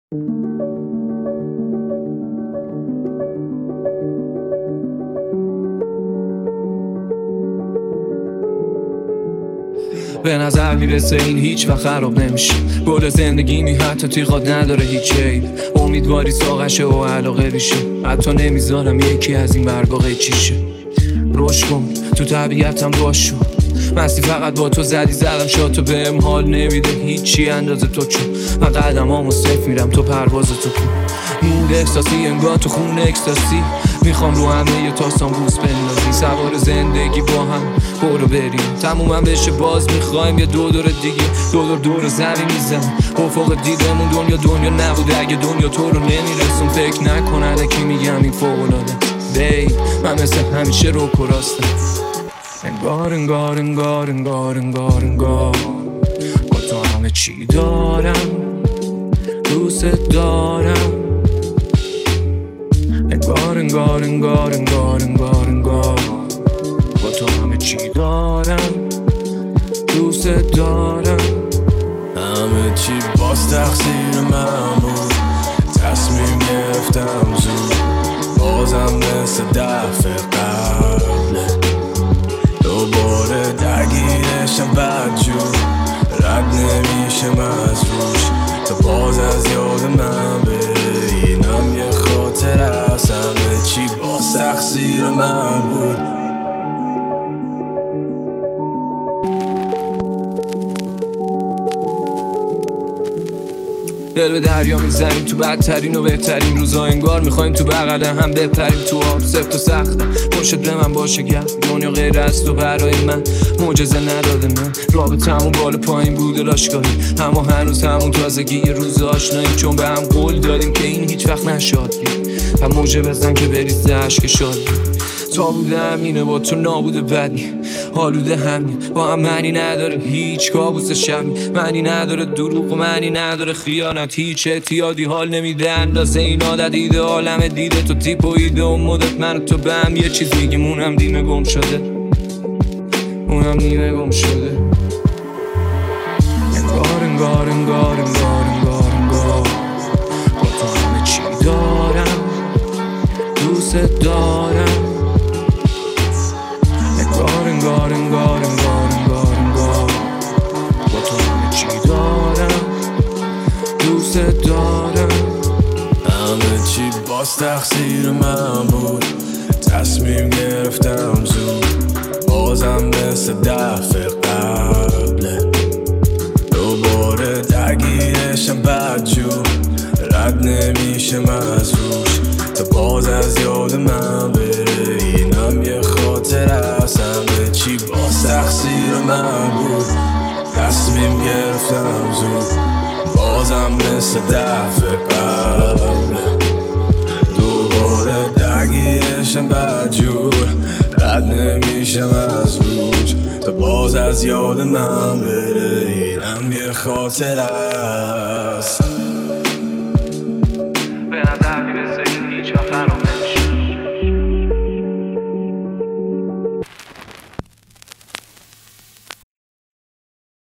به نظر میرسه این هیچ وقت خراب نمیشه. گل زندگی می حتی تیغات نداره هیچ عیب. امیدواری ساقشه و علاقه ریشه. حتی نمیذارم یکی از این برگا قیچیشه. روش کن تو طبیعتم باش. مستی فقط با تو زدی زدم شاتو بهم حال نمیده هیچی اندازه تو. چون من قدمامو صفر میرم تو پرواز تو کن. این احساسی انگار تو خون اکستاسی. میخوام رو همه یه تاستان بوس بندازی. سوار زندگی با هم برو بریم تمومم بشه باز میخوایم یه دور دیگه. دور زمین میزنم افق دیدمون. دنیا نبوده اگه دنیا تو رو نمیرسون. فکر نکنه که میگم این فوق‌العاده بی من مثل همیشه رو کراستم. انگار با تو همه چی دارم دوست دارم. انگار با تو همه چی دارم دوست دارم. همه چی باز تقصیر من بود. تصمیم گرفتم زود بازم مثل دفعه قبله. دوباره درگیرشم بدجور رد نمیشم از روش. تا باز از یاد من بره اینم یه خاطر از همه چی باز تقصیر من بود. دل به دریا میزنیم تو بدترین و بهترین روزا. انگار میخوایم تو بغل هم بپریم تو آب. سفت و سخته پشت به من باشه گرم. دنیا غیر از تو برای من معجزه نداده. من رابطمون بالا پایین بوده لاشگاهی. اما هنوز همون تازگی یه روز آشناییم. چون به هم قول دادیم که این هیچ وقت نشاد بی. و موجه بزن که بریزه عشق شادی. تا بوده همینه با تو نابوده بدی. حالوده همین با هم معنی نداره هیچ کابوس شمی. معنی نداره دروغ و معنی نداره خیانت. هیچ اعتیادی حال نمیده اندازه این عادت. ایده عالم دیده تو تیپ و ایده و مدت من و تو به هم یه چیز میگیم. اونم نیمه گم شده. انگار با تو همه چی دارم دوست دارم. انگار با تو همه چی دارم دوست دارم. همه چی باز تقصیر من بود. تصمیم گرفتم زود بازم مثل دفعه قبله. دوباره درگیرشم بدجور رد نمیشم از روش. تا باز از یاد من بره اینم یه خاطر از همه چی باز تقصیر من بود. تصمیم گرفتم زود بازم مثل دفعه قبله. دوباره درگیرشم بدجور رد نمیشم از روش. تا باز از یاد من بره اینم یه خاطر است.